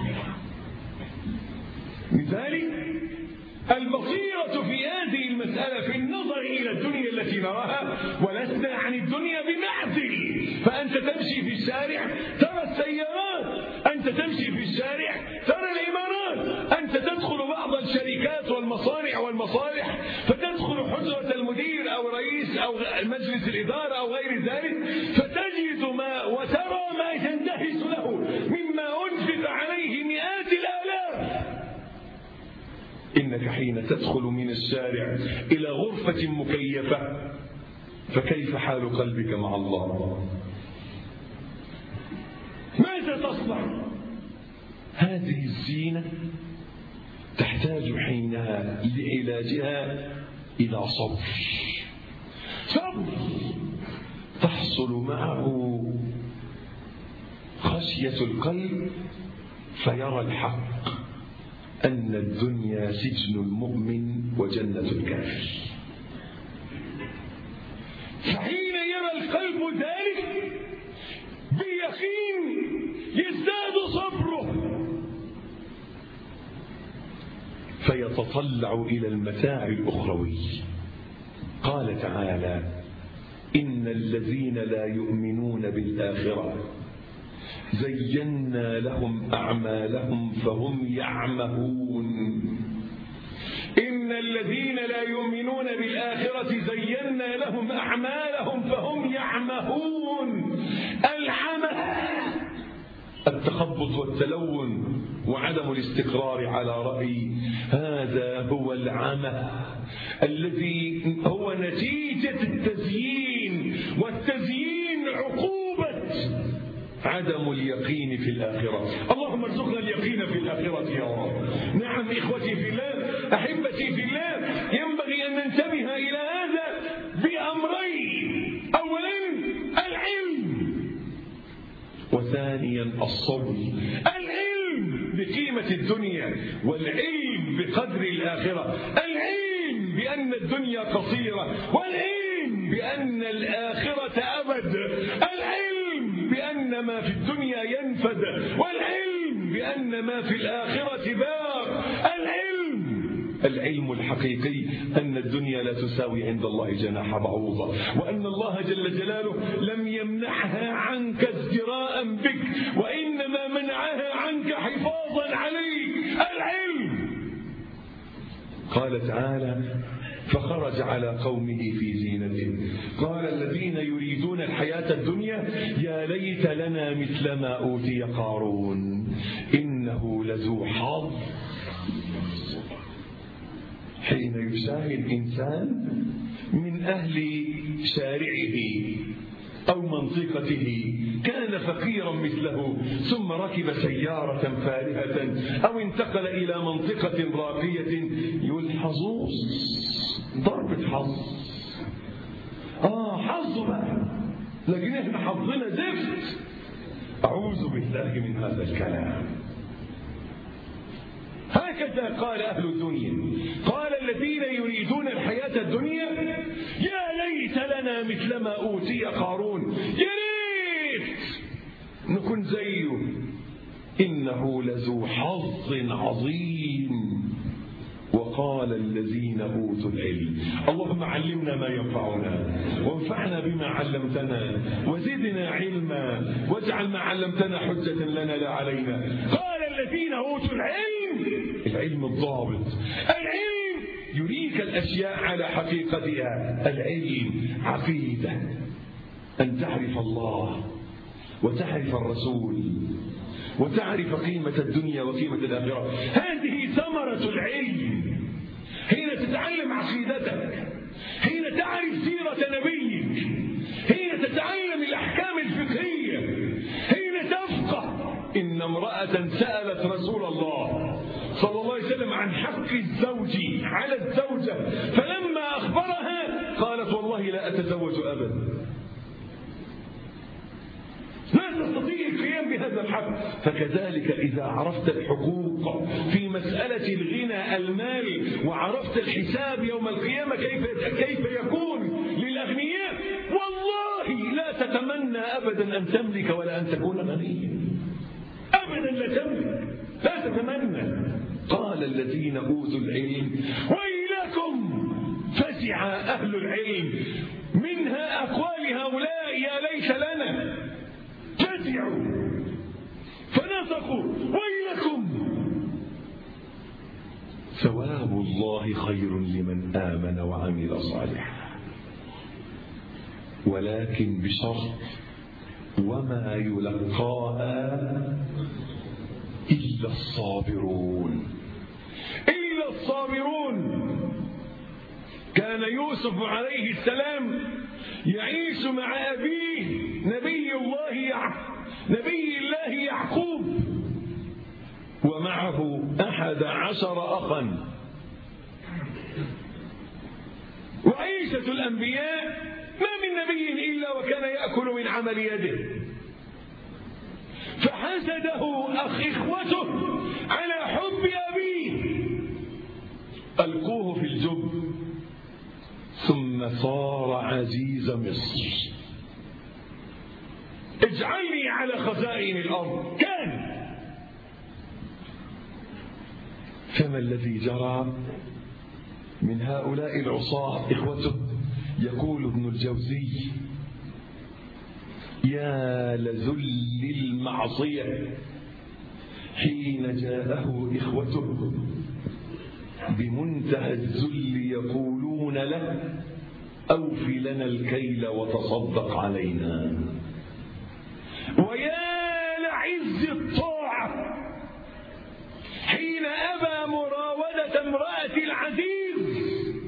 لذلك البصيرة في هذه المسألة في النظر إلى الدنيا التي نراها، ولسنا عن الدنيا بمعزل. فأنت تمشي في الشارع ترى السيارات، أنت تمشي في الشارع ترى العمارات، أنت تدخل بعض الشركات والمصانع والمصالح فتدخل حجرة المدير أو رئيس أو مجلس الإدارة أو غير ذلك، فتجد ما وترى ما يندهش له مما أنفق عليه مئات الآلاف. إنك حين تدخل من الشارع إلى غرفة مكيفة فكيف حال قلبك مع الله؟ ماذا تصنع؟ هذه الزينة تحتاج حينها لعلاجها إلى صبر، صبر تحصل معه خشية القلب فيرى الحق أن الدنيا سجن المؤمن وجنة الكافر. فحين يرى القلب ذلك بيقين يزداد صبره، فيتطلع إلى المتاع الأخروي. قال تعالى: إن الذين لا يؤمنون بالآخرة زينا لهم أعمالهم فهم يعمهون. إن الذين لا يؤمنون بالآخرة زينا لهم أعمالهم فهم يعمهون. العمى التخبط والتلون وعدم الاستقرار على رأي، هذا هو العمى الذي هو نتيجة التزيين، والتزيين عقوبة عدم اليقين في الآخرة. اللهم ارزقنا اليقين في الآخرة يا رب. نعم إخوتي في الله، أحبتي في الله، ينبغي أن ننتبه إلى هذا بأمرين: أولا العلم، وثانيا الصبر. العلم بقيمة الدنيا، والعلم بقدر الآخرة. العلم بأن الدنيا قصيرة، والعلم بأن الآخرة أبد. العلم بأن ما في الدنيا ينفد، والعلم بأن ما في الآخرة باق. العلم العلم الحقيقي أن الدنيا لا تساوي عند الله جناح بعوضة، وأن الله جل جلاله لم يمنحها عنك ازدراء بك، وإنما منعها عنك حفاظا عليك. العلم. قال تعالى: فخرج على قومه في زينته قال الذين يريدون الحياة الدنيا يا ليت لنا مثل ما أوتي قارون إنه لذو حظ. حين يشاهد إنسان من أهل شارعه أو منطقته كان فقيرا مثله ثم ركب سيارة فارهة أو انتقل إلى منطقة راقية، يقول حظوظ، ضربة حظ، آه حظ بقى، لكن احنا حظنا زفت. أعوذ بالله من هذا الكلام. هكذا قال أهل الدنيا. قال الذين يريدون الحياة الدنيا يا ليت لنا مثل ما أوتي قارون، يا ريت نكون زيه إنه لذو حظ عظيم. وقال الذين أوتوا العلم اللهم علمنا ما ينفعنا وانفعنا بما علمتنا وزدنا علما واجعل ما علمتنا حجة لنا لا علينا. قال الذين أوتوا العلم، العلم الضابط، العلم يريك الأشياء على حقيقتها. العلم عقيدة، أن تعرف الله وتعرف الرسول وتعرف قيمة الدنيا وقيمة الآخرة. هذه ثمرة العلم. حين تتعلم عقيدتك، حين تعرف سيرة نبيك، حين تتعلم الأحكام الفقهية، حين تفقه إن أن امرأة سألت رسول الله صلى الله عليه وسلم عن حق الزوج على الزوجة، فلما أخبرها قالت والله لا أتزوج أبدا، لا تستطيع القيام بهذا الحق. فكذلك إذا عرفت الحقوق في مسألة الغنى المال وعرفت الحساب يوم القيامة كيف كيف يكون للأغنياء، والله لا تتمنى أبدا أن تملك ولا أن تكون غنيا أبدا، لا تملك، لا تتمنى. قال الذين أوتوا العلم ويلكم، فزع أهل العلم منها أقوال هؤلاء يا ليس لنا، فزعوا فنطقوا ويلكم. ثواب الله خير لمن آمن وعمل صالحا، ولكن بشرط وما يلقاها إلا الصابرون، إلا الصابرون. كان يوسف عليه السلام يعيش مع أبيه نبي الله يعقوب نبي الله يعقوب ومعه أحد عشر أخا. وعيشة الأنبياء ما من نبي إلا وكان يأكل من عمل يده، فحسده أخ إخوته على حب أبيه، ألقوه في الجب ثم صار عزيز مصر، اجعلني على خزائن الأرض. كان فما الذي جرى من هؤلاء العصاة إخوته؟ يقول ابن الجوزي يا لذل المعصية حين جاءه إخوته بمنتهى الذل يقولون له أوف لنا الكيل وتصدق علينا. ويا لعز الطاعة حين أبى مراودة امرأة العزيز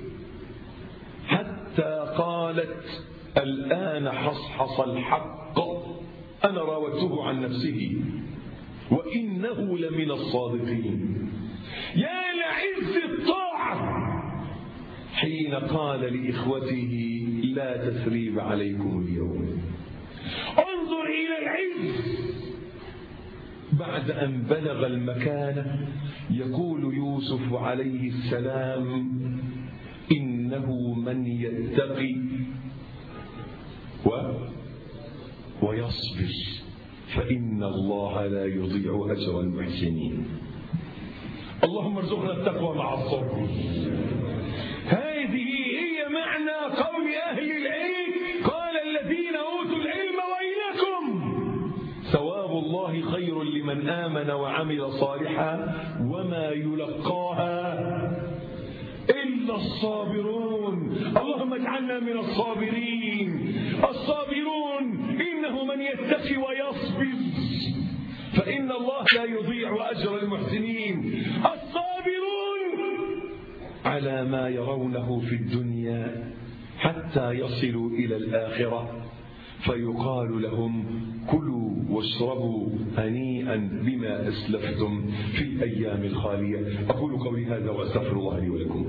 حتى قالت الآن حصحص الحق، أنا راودته عن نفسه وإنه لمن الصادقين. يا لعز الطاعة حين قال لإخوته لا تثريب عليكم اليوم. انظر إلى العز بعد أن بلغ المكانة. يقول يوسف عليه السلام إنه من يتقي و... ويصبر فإن الله لا يضيع أجر المحسنين. اللهم ارزقنا التقوى مع الصبر. هذه هي معنى قول أهل العلم قال الذين أوتوا العلم ويلكم، ثواب الله خير لمن آمن وعمل صالحا وما يلقاها إلا الصابرون. اللهم اجعلنا من الصابرين. الصابرون إنه من يتقي ويصبر فإن الله لا يضيع أجر المحسنين. الصابرون على ما يرونه في الدنيا حتى يصلوا إلى الآخرة فيقال لهم كلوا واشربوا هنيئا بما أسلفتم في الأيام الخالية. أقول قولي هذا وأستغفر الله لي ولكم.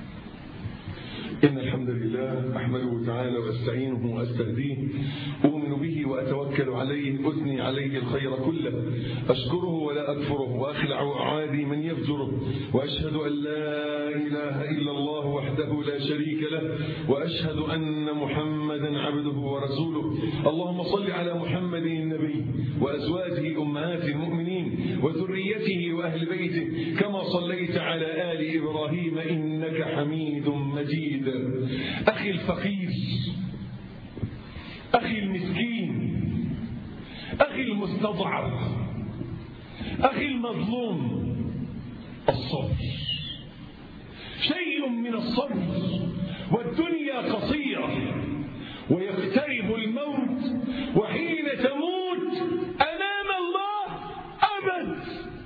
إن الحمد لله أحمده تعالى واستعينه واستهديه ومن أؤمن به وأتوكل عليه أثني عليه الخير كله أشكره ولا أكفره وأخلع أعادي من يفجره وأشهد أن لا إله إلا الله وحده لا شريك له وأشهد أن محمدا عبده ورسوله اللهم صل على محمد النبي وأزواجه أمهات المؤمنين وذريته وأهل بيته كما صليت على آل إبراهيم إنك حميد مجيد. أخي الفقير، أخي المسكين، أخي المستضعف، أخي المظلوم، الصبر، شيء من الصبر. والدنيا قصيرة ويقترب الموت، وحين تموت أمام الله أبد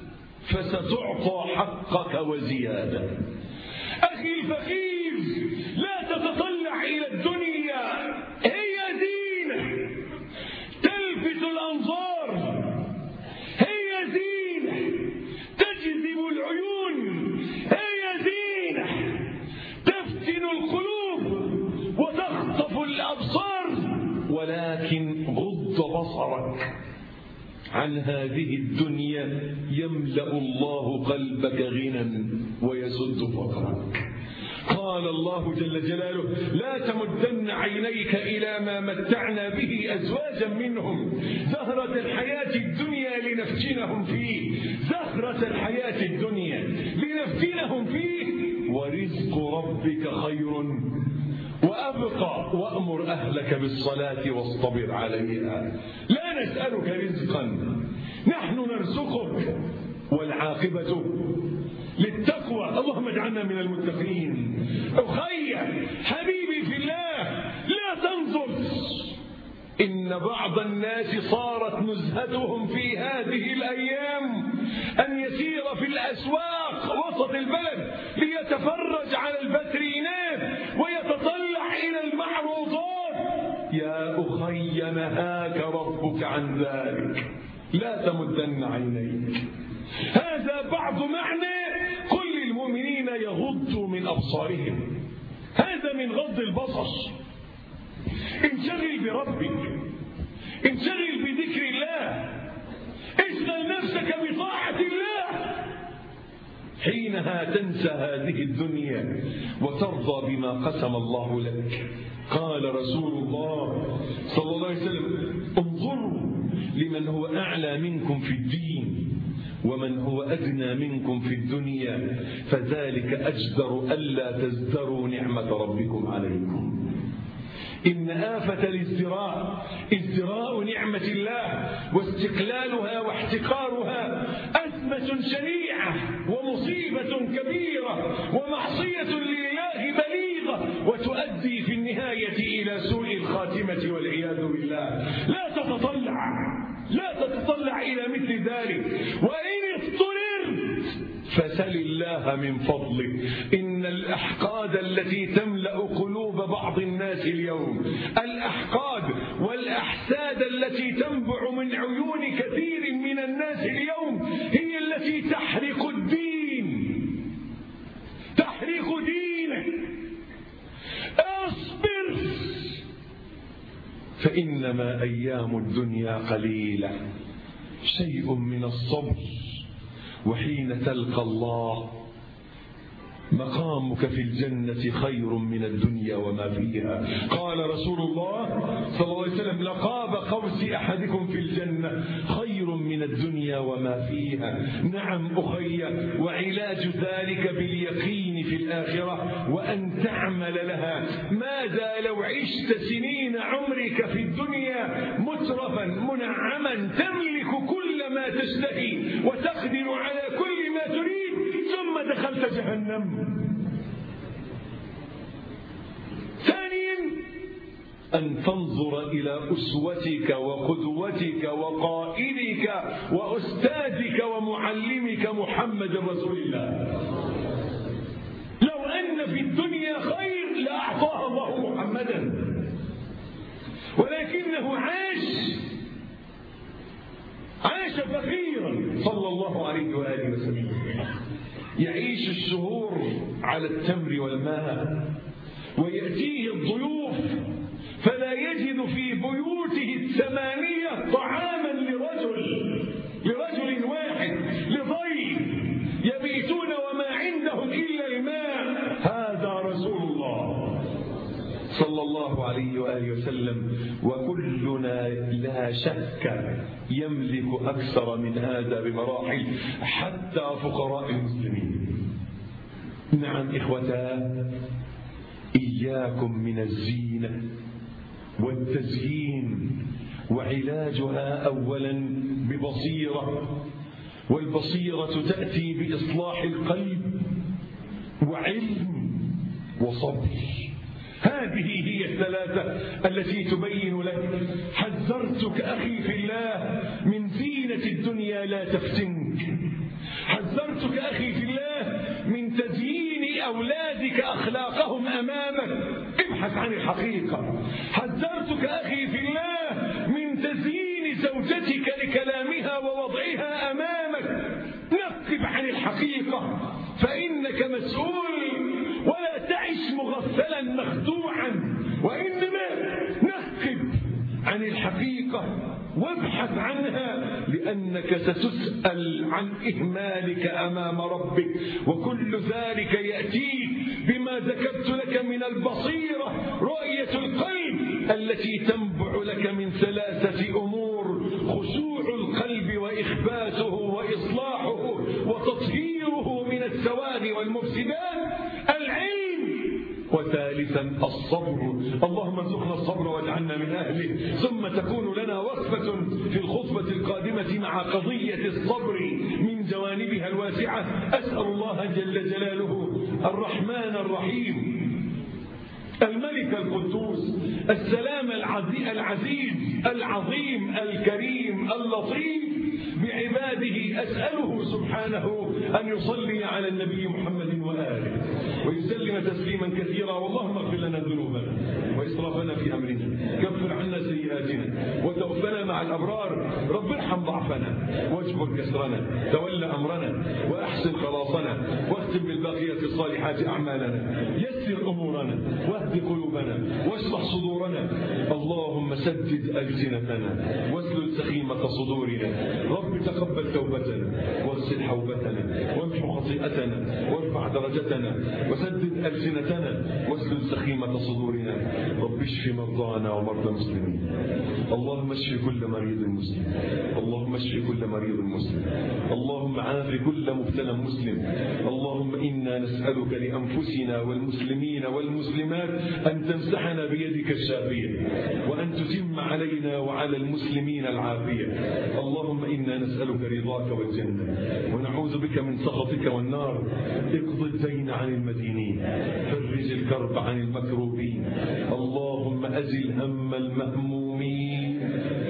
فستعطى حقك وزيادة. أخي الفقير، لا تتطلع إلى الدنيا، هي زينة تلفت الأنظار، هي زينة تجذب العيون، هي زينة تفتن القلوب وتخطف الأبصار، ولكن غض بصرك عن هذه الدنيا يملأ الله قلبك غنى ويسد فقرك. قال الله جل جلاله: لا تمدن عينيك إلى ما متعنا به أزواجا منهم زهرة الحياة الدنيا لنفتنهم فيه، زهرة الحياة الدنيا لنفتنهم فيه، ورزق ربك خير وأبقى وأمر أهلك بالصلاة واصطبر عليها. لا نسألك رزقا، نحن نرزقك، والعاقبة للتقوى. اللهم اجعلنا من المتقين. أخي حبيبي في الله، لا تنظر إن بعض الناس صارت نزهتهم في هذه الأيام أن يسير في الأسواق وسط البلد ليتفرج على الفاترينات ويتطلع إلى المعروضات. يا أخي نهاك ربك عن ذلك، لا تمدن عينيك. هذا بعض معنى قل للمؤمنين يغضوا من أبصارهم، هذا من غض البصر. انشغل بربك، انشغل بذكر الله، اشغل نفسك بطاعة الله، حينها تنسى هذه الدنيا وترضى بما قسم الله لك. قال رسول الله صلى الله عليه وسلم: انظروا لمن هو أعلى منكم في الدين ومن هو أدنى منكم في الدنيا، فذلك أجدر ألا تزدروا نعمة ربكم عليكم. إن آفة الازدراء ازدراء نعمة الله واستقلالها واحتقارها أزمة شنيعة ومصيبة كبيرة ومعصية لله بليغة، وتؤدي في النهاية إلى سوء الخاتمة والعياذ بالله. لا تتطلع لا تتطلع إلى مثل ذلك، وإن اضطررت فسل الله من فضله. إن الأحقاد التي تملأ قلوب بعض الناس اليوم، الأحقاد والأحساد التي تنبع من عيون كثير من الناس اليوم، هي التي تحرق الدين، تحرق دينك. اصبر، فإنما أيام الدنيا قليلة. شيء من الصبر، وحين تلقى الله مقامك في الجنة خير من الدنيا وما فيها. قال رسول الله صلى الله عليه وسلم: لقاب قوس أحدكم في الجنة خير من الدنيا وما فيها. نعم أخي، وعلاج ذلك باليقين في الآخرة وأن تعمل لها. ماذا لو عشت سنين عمرك في الدنيا مترفا منعما، تملك كل ما تشتهي وتقدر على كل ما تريد، ثم دخلت جهنم؟ ثانيا، أن تنظر إلى أسوتك وقدوتك وقائدك وأستاذك ومعلمك محمد رسول الله. لو أن في الدنيا خير لأعطاها الله محمدا، ولكنه عاش عاش فقيرا صلى الله عليه وآله وسلم، يعيش الشهور على التمر والماء، ويأتيه الضيوف فلا يجد في بيوته الثمانية طعاما لرجل لرجل واحد لضيف يبيتون وما عندهم إلا الماء. هذا رسول الله صلى الله عليه وآله وسلم. وكلنا لا شك يملك أكثر من هذا بمراحل، حتى فقراء المسلمين. نعم إخوتاه، إياكم من الزينة والتزيين، وعلاجها أولا ببصيرة، والبصيرة تأتي بإصلاح القلب وعلم وصبر. هذه هي الثلاثة التي تبين لك. حذرتك أخي في الله من زينة الدنيا لا تفتنك، حذرتك أخي في الله من تزيين أولادك أخلاقهم أمامك، ابحث عن الحقيقة. حذرتك أخي في الله من تزيين زوجتك لكلامها ووضعها أمامك، نقب عن الحقيقة فإنك مسؤول، ولا تعش مغفلا مخدوعا، وإنما نقب عن الحقيقة وابحث عنها، لأنك ستسأل عن إهمالك أمام ربك. وكل ذلك يأتيك بما ذكرت لك من البصيرة، رؤية القلب التي تنبع لك من ثلاثة أمور: خشوع القلب وإخباته وإصلاحه وتطهيره من السواد والمفسدات، العلم، وثالثا الصبر. اللهم ارزقنا الصبر واجعلنا من أهله. ثم تكون لنا وقفة في الخطبة القادمة مع قضية الصبر من جوانبها الواسعة. أسأل الله جل جلاله الرحمن الرحيم الملك القدوس السلام العزيز العظيم الكريم اللطيف بعباده، أسأله سبحانه أن يصلي على النبي محمد وآله ويسلم تسليما كثيرا. واللهم اغفر لنا ذنوبنا وإسرافنا في أمرنا، كفر عنا سيئاتنا وتوفنا مع الأبرار. رب ارحم ضعفنا واجبر كسرنا، تولى أمرنا وأحسن خلاصنا، واختم بالباقيات الصالحات أعمالنا، يسر أمورنا واهد قلوبنا واشرح صدورنا. اللهم سدد ألسنتنا واسلل سخيمة صدورنا. رب تقبل توبتنا واغسل حوبتنا وامحو خطيئتنا وارفع درجتنا وسدد ألسنتنا واسلل سخيمة صدورنا. رب اشف مرضانا ومرضى المسلمين. اللهم اشف كل مريض مسلم، اللهم اشف كل مريض مسلم، اللهم عاف كل مبتلى مسلم. اللهم إنا نسألك لأنفسنا والمسلمين والمسلمات أن تمسحنا بيدك الشافية، وأن تتم علينا وعلى المسلمين العافية. اللهم إنا نسألك رضاك والجنة، ونعوذ بك من سخطك والنار. اقض الدين عن المدينين، فرج الكرب عن المكروبين. اللهم أزل هم المهمومين،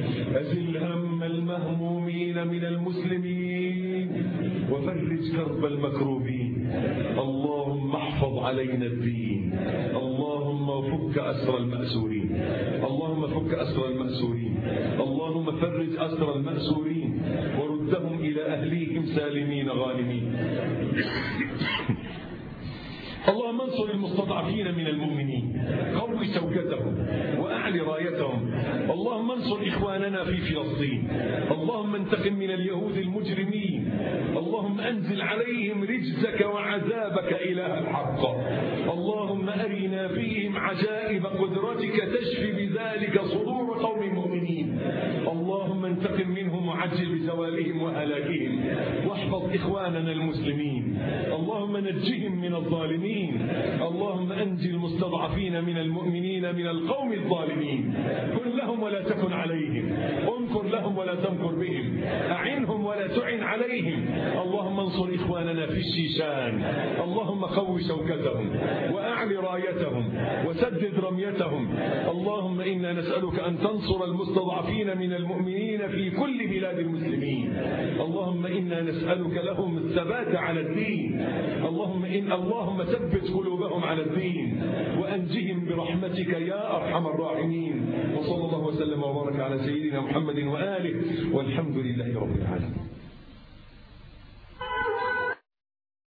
أزل هم المهمومين من المسلمين، وفرج كرب المكروبين. اللهم احفظ علينا الدين. اللهم فك أسر المأسورين، اللهم فك أسر المأسورين، اللهم فرج أسر المأسورين وردهم إلى أهليهم سالمين غانمين. اللهم انصر المستضعفين من المؤمنين، قوي شوكتهم وأعل رايتهم. اللهم انصر إخواننا في فلسطين. اللهم انتقم من اليهود المجرمين. اللهم أنزل عليهم رجزك وعذابك إله الحق. اللهم أرنا فيهم عجائب قدرتك تشفي بذلك صدور قوم مؤمنين. اللهم انتقم منهم وعجل بزوالهم وهلاكهم، واحفظ إخواننا المسلمين. اللهم نجهم من الظالمين. اللهم أنجي المستضعفين من المؤمنين من القوم الظالمين. كن لهم ولا تكن عليهم، انكر لهم ولا تمكر بهم، أعنهم ولا تعن عليهم. اللهم انصر إخواننا في الشيشان. اللهم قوي شوكتهم وأعل رايتهم وسدد رميتهم. اللهم إنا نسألك أن تنصر المستضعفين من المؤمنين في كل بلاد المسلمين. اللهم إنا نسألك لهم الثبات على الدين. اللهم إن اللهم ثبت قلوبهم على الدين وأنجهم برحمتك يا أرحم الراحمين. وصلى الله وسلم وبارك على سيدنا محمد وآله، والحمد لله رب العالمين.